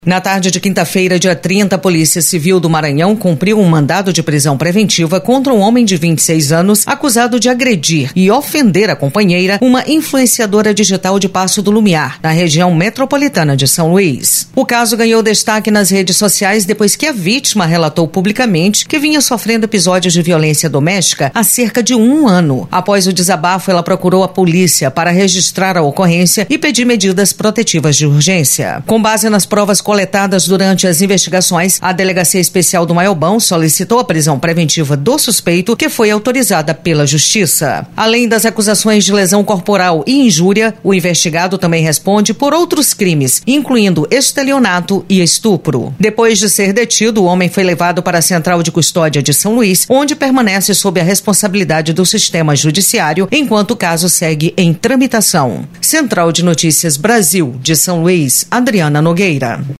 Na tarde de quinta-feira, dia 30, a Polícia Civil do Maranhão cumpriu um mandado de prisão preventiva contra um homem de 26 anos acusado de agredir e ofender a companheira, uma influenciadora digital de Passo do Lumiar, na região metropolitana de São Luís. O caso ganhou destaque nas redes sociais depois que a vítima relatou publicamente que vinha sofrendo episódios de violência doméstica há cerca de um ano. Após o desabafo, ela procurou a polícia para registrar a ocorrência e pedir medidas protetivas de urgência. Com base nas provas coletadas durante as investigações, a Delegacia Especial do Maiobão solicitou a prisão preventiva do suspeito, que foi autorizada pela Justiça. Além das acusações de lesão corporal e injúria, o investigado também responde por outros crimes, incluindo estelionato e estupro. Depois de ser detido, o homem foi levado para a Central de Custódia de São Luís, onde permanece sob a responsabilidade do sistema judiciário, enquanto o caso segue em tramitação. Central de Notícias Brasil, de São Luís, Adriana Nogueira.